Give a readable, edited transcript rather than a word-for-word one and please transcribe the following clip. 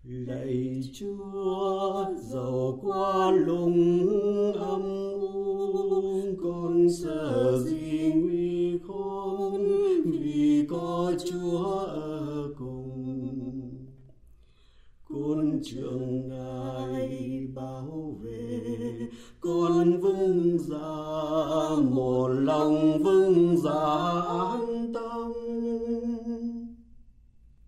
Lạy Chúa, dầu qua lùng âm u, con sợ gì nguy khốn, vì có Chúa ở cùng. Con trường Ngài bảo vệ, con vững dạ, một lòng vững dạ